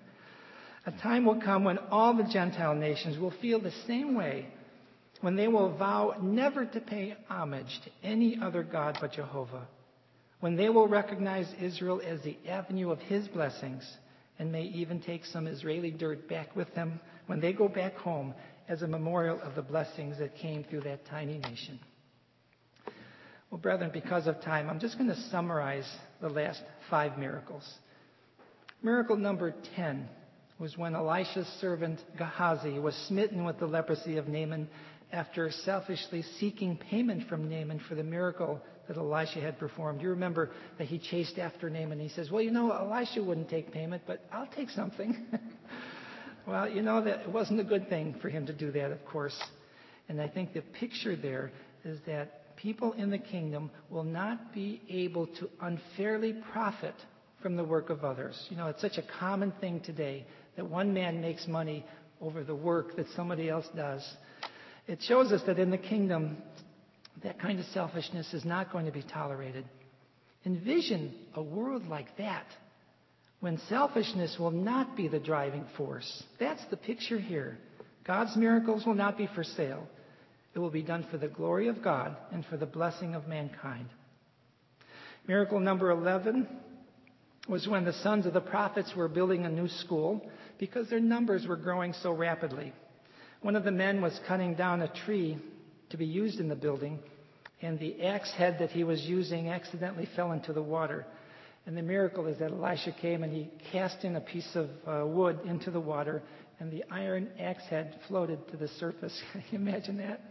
A time will come when all the Gentile nations will feel the same way, when they will vow never to pay homage to any other God but Jehovah, when they will recognize Israel as the avenue of his blessings, and may even take some Israeli dirt back with them when they go back home as a memorial of the blessings that came through that tiny nation. Well, brethren, because of time, I'm just going to summarize the last 5 miracles. Miracle number 10 was when Elisha's servant Gehazi was smitten with the leprosy of Naaman after selfishly seeking payment from Naaman for the miracle that Elisha had performed. You remember that he chased after Naaman. He says, "Well, Elisha wouldn't take payment, but I'll take something." Well, that it wasn't a good thing for him to do that, of course. And I think the picture there is that people in the kingdom will not be able to unfairly profit from the work of others. It's such a common thing today that one man makes money over the work that somebody else does. It shows us that in the kingdom, that kind of selfishness is not going to be tolerated. Envision a world like that, when selfishness will not be the driving force. That's the picture here. God's miracles will not be for sale. It will be done for the glory of God and for the blessing of mankind. Miracle number 11 was when the sons of the prophets were building a new school because their numbers were growing so rapidly. One of the men was cutting down a tree to be used in the building, and the axe head that he was using accidentally fell into the water. And the miracle is that Elisha came and he cast in a piece of wood into the water, and the iron axe head floated to the surface. Can you imagine that?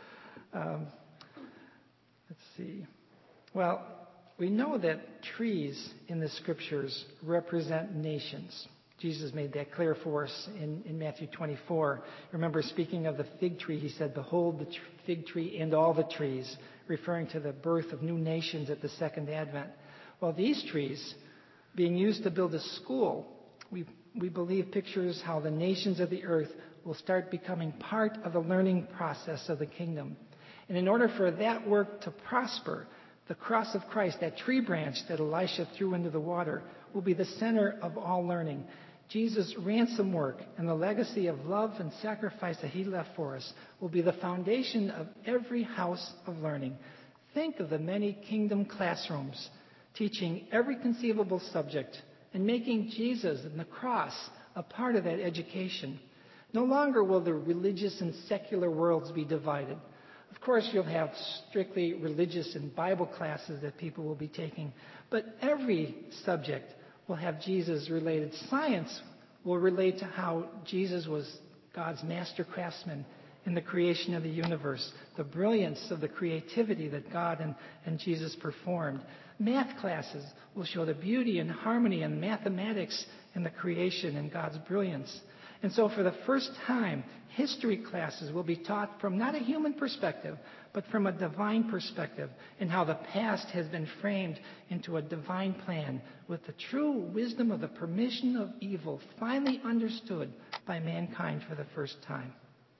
Let's see. Well, we know that trees in the Scriptures represent nations. Jesus made that clear for us in Matthew 24. Remember, speaking of the fig tree, he said, "Behold the fig tree and all the trees," referring to the birth of new nations at the second advent. Well, these trees, being used to build a school, we believe pictures how the nations of the earth will start becoming part of the learning process of the kingdom. And in order for that work to prosper, the cross of Christ, that tree branch that Elisha threw into the water, will be the center of all learning. Jesus' ransom work and the legacy of love and sacrifice that he left for us will be the foundation of every house of learning. Think of the many kingdom classrooms teaching every conceivable subject and making Jesus and the cross a part of that education. No longer will the religious and secular worlds be divided. Of course, you'll have strictly religious and Bible classes that people will be taking, but every subject will have Jesus related. Science will relate to how Jesus was God's master craftsman in the creation of the universe, the brilliance of the creativity that God and Jesus performed. Math classes will show the beauty and harmony and mathematics in the creation and God's brilliance. And so for the first time, history classes will be taught from not a human perspective, but from a divine perspective, and how the past has been framed into a divine plan with the true wisdom of the permission of evil finally understood by mankind for the first time.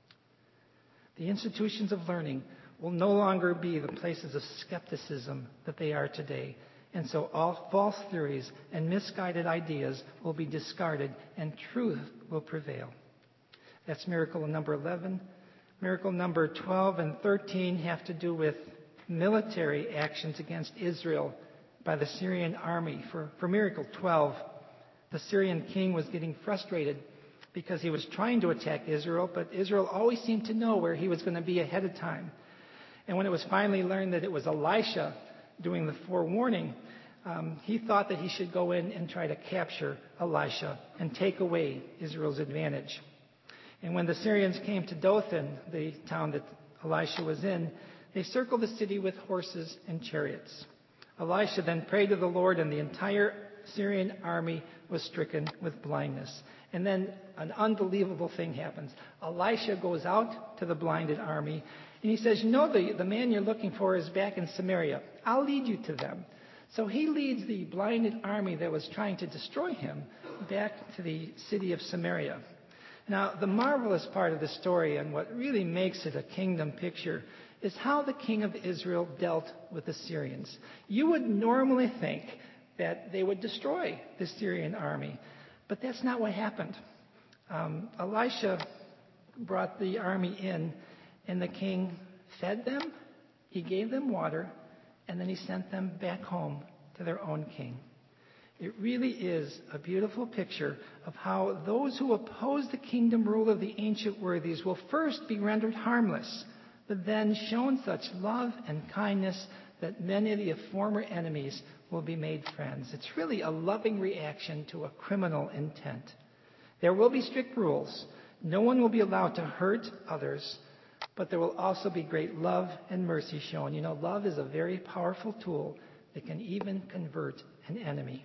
The institutions of learning will no longer be the places of skepticism that they are today. And so all false theories and misguided ideas will be discarded and truth will prevail. That's miracle number 11. Miracle number 12 and 13 have to do with military actions against Israel by the Syrian army. For miracle 12, the Syrian king was getting frustrated because he was trying to attack Israel, but Israel always seemed to know where he was going to be ahead of time. And when it was finally learned that it was Elisha doing the forewarning, he thought that he should go in and try to capture Elisha and take away Israel's advantage. And when the Syrians came to Dothan, the town that Elisha was in, they circled the city with horses and chariots. Elisha then prayed to the Lord, and the entire Syrian army was stricken with blindness. And then an unbelievable thing happens. Elisha goes out to the blinded army, and he says, the man you're looking for is back in Samaria. I'll lead you to them. So he leads the blinded army that was trying to destroy him back to the city of Samaria. Now, the marvelous part of the story, and what really makes it a kingdom picture, is how the king of Israel dealt with the Syrians. You would normally think that they would destroy the Syrian army, but that's not what happened. Elisha brought the army in, and the king fed them, he gave them water, and then he sent them back home to their own king. It really is a beautiful picture of how those who oppose the kingdom rule of the ancient worthies will first be rendered harmless, but then shown such love and kindness that many of the former enemies will be made friends. It's really a loving reaction to a criminal intent. There will be strict rules. No one will be allowed to hurt others, but there will also be great love and mercy shown. Love is a very powerful tool that can even convert an enemy.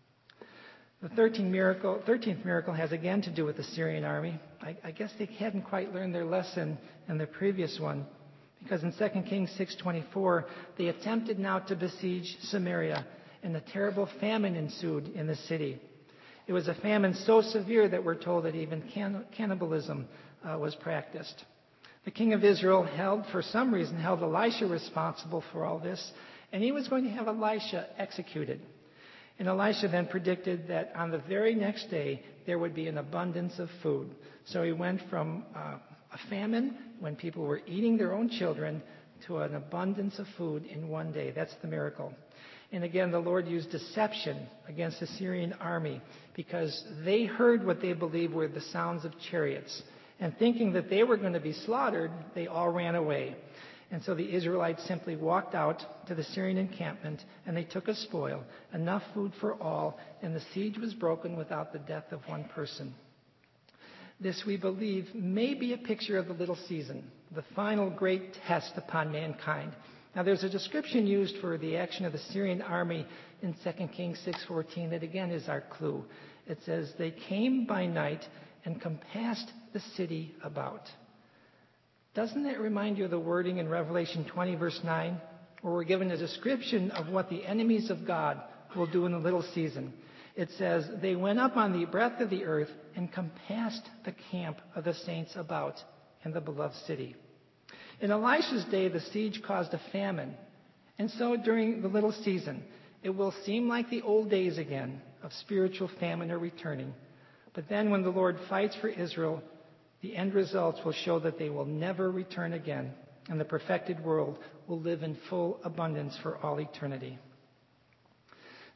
The 13th miracle has again to do with the Syrian army. I guess they hadn't quite learned their lesson in the previous one, because in 2 Kings 6:24, they attempted now to besiege Samaria, and a terrible famine ensued in the city. It was a famine so severe that we're told that even cannibalism was practiced. The king of Israel for some reason held Elisha responsible for all this, and he was going to have Elisha executed. And Elisha then predicted that on the very next day, there would be an abundance of food. So he went from a famine, when people were eating their own children, to an abundance of food in one day. That's the miracle. And again, the Lord used deception against the Syrian army, because they heard what they believed were the sounds of chariots. And thinking that they were going to be slaughtered, they all ran away. And so the Israelites simply walked out to the Syrian encampment, and they took as spoil enough food for all, and the siege was broken without the death of one person. This, we believe, may be a picture of the little season, the final great test upon mankind. Now, there's a description used for the action of the Syrian army in 2 Kings 6:14 that again is our clue. It says, "They came by night and compassed the city about." Doesn't that remind you of the wording in Revelation 20, verse 9, where we're given a description of what the enemies of God will do in the little season? It says, "They went up on the breadth of the earth and compassed the camp of the saints about in the beloved city." In Elisha's day, the siege caused a famine. And so during the little season, it will seem like the old days again of spiritual famine are returning. But then when the Lord fights for Israel, the end results will show that they will never return again, and the perfected world will live in full abundance for all eternity.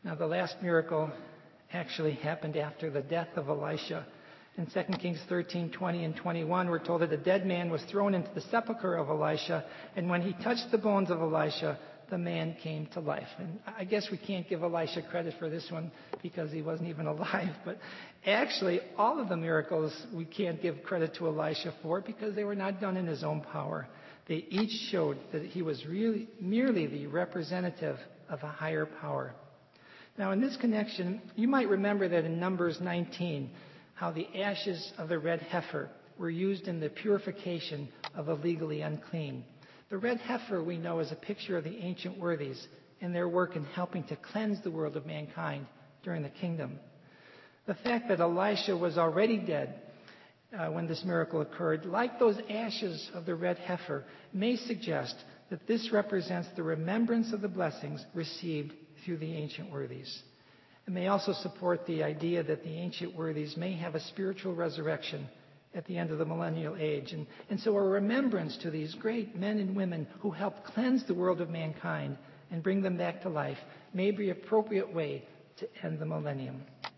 Now, the last miracle actually happened after the death of Elisha. In 2 Kings 13:20 and 21, we're told that a dead man was thrown into the sepulchre of Elisha, and when he touched the bones of Elisha, the man came to life. And I guess we can't give Elisha credit for this one because he wasn't even alive. But actually, all of the miracles we can't give credit to Elisha for because they were not done in his own power. They each showed that he was really merely the representative of a higher power. Now, in this connection, you might remember that in Numbers 19, how the ashes of the red heifer were used in the purification of the legally unclean. The red heifer, we know, is a picture of the ancient worthies and their work in helping to cleanse the world of mankind during the kingdom. The fact that Elisha was already dead when this miracle occurred, like those ashes of the red heifer, may suggest that this represents the remembrance of the blessings received through the ancient worthies. It may also support the idea that the ancient worthies may have a spiritual resurrection at the end of the millennial age. And so a remembrance to these great men and women who helped cleanse the world of mankind and bring them back to life may be an appropriate way to end the millennium.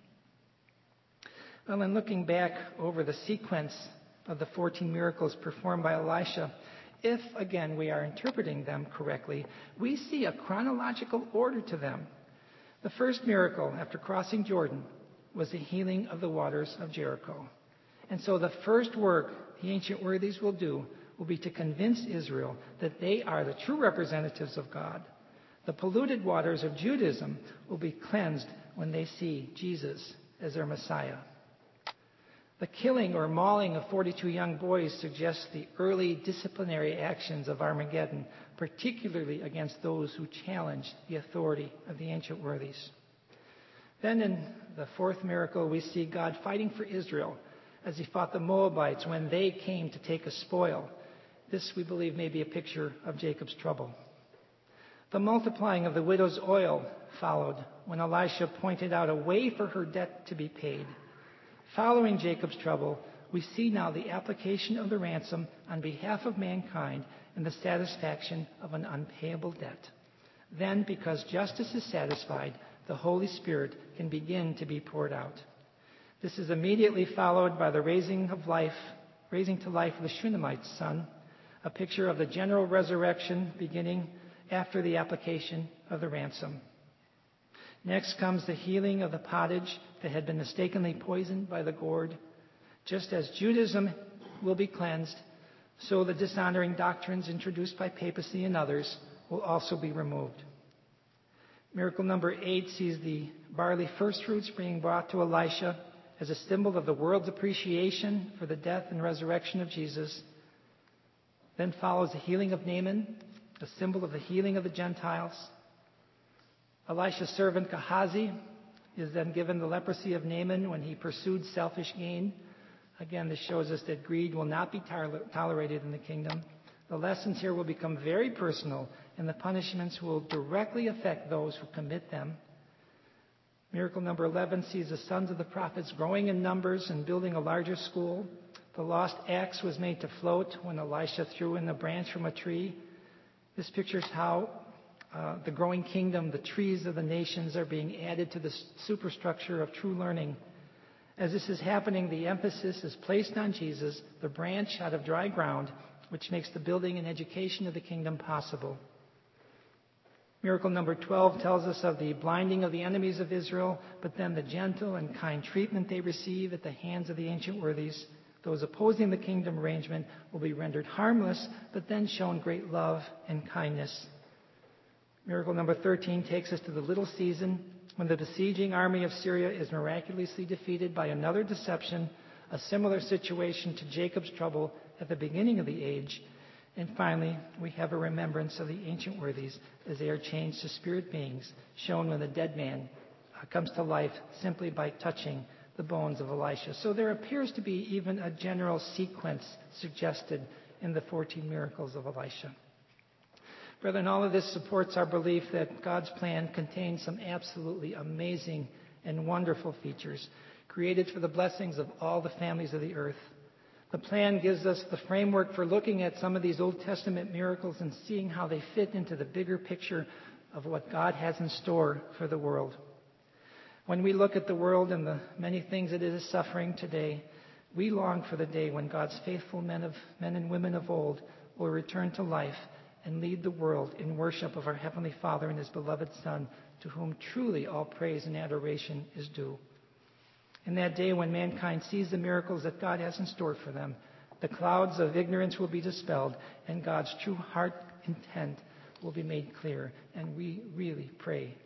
Well, in looking back over the sequence of the 14 miracles performed by Elisha, if, again, we are interpreting them correctly, we see a chronological order to them. The first miracle after crossing Jordan was the healing of the waters of Jericho. And so the first work the ancient worthies will do will be to convince Israel that they are the true representatives of God. The polluted waters of Judaism will be cleansed when they see Jesus as their Messiah. The killing or mauling of 42 young boys suggests the early disciplinary actions of Armageddon, particularly against those who challenged the authority of the ancient worthies. Then in the fourth miracle, we see God fighting for Israel as he fought the Moabites when they came to take a spoil. This, we believe, may be a picture of Jacob's trouble. The multiplying of the widow's oil followed when Elisha pointed out a way for her debt to be paid. Following Jacob's trouble, we see now the application of the ransom on behalf of mankind and the satisfaction of an unpayable debt. Then, because justice is satisfied, the Holy Spirit can begin to be poured out. This is immediately followed by the raising to life of the Shunammite's son, a picture of the general resurrection beginning after the application of the ransom. Next comes the healing of the pottage that had been mistakenly poisoned by the gourd. Just as Judaism will be cleansed, so the dishonoring doctrines introduced by papacy and others will also be removed. Miracle number 8 sees the barley firstfruits being brought to Elisha as a symbol of the world's appreciation for the death and resurrection of Jesus. Then follows the healing of Naaman, a symbol of the healing of the Gentiles. Elisha's servant Gehazi is then given the leprosy of Naaman when he pursued selfish gain. Again, this shows us that greed will not be tolerated in the kingdom. The lessons here will become very personal, and the punishments will directly affect those who commit them. Miracle number 11 sees the sons of the prophets growing in numbers and building a larger school. The lost axe was made to float when Elisha threw in a branch from a tree. This pictures how the growing kingdom, the trees of the nations, are being added to the superstructure of true learning. As this is happening, the emphasis is placed on Jesus, the branch out of dry ground, which makes the building and education of the kingdom possible. Miracle number 12 tells us of the blinding of the enemies of Israel, but then the gentle and kind treatment they receive at the hands of the ancient worthies. Those opposing the kingdom arrangement will be rendered harmless, but then shown great love and kindness. Miracle number 13 takes us to the little season when the besieging army of Syria is miraculously defeated by another deception, a similar situation to Jacob's trouble at the beginning of the age. And finally, we have a remembrance of the ancient worthies as they are changed to spirit beings, shown when the dead man comes to life simply by touching the bones of Elisha. So there appears to be even a general sequence suggested in the 14 miracles of Elisha. Brethren, all of this supports our belief that God's plan contains some absolutely amazing and wonderful features created for the blessings of all the families of the earth. The plan gives us the framework for looking at some of these Old Testament miracles and seeing how they fit into the bigger picture of what God has in store for the world. When we look at the world and the many things that it is suffering today, we long for the day when God's faithful men and women of old will return to life and lead the world in worship of our Heavenly Father and His beloved Son, to whom truly all praise and adoration is due. In that day when mankind sees the miracles that God has in store for them, the clouds of ignorance will be dispelled and God's true heart intent will be made clear. And we really pray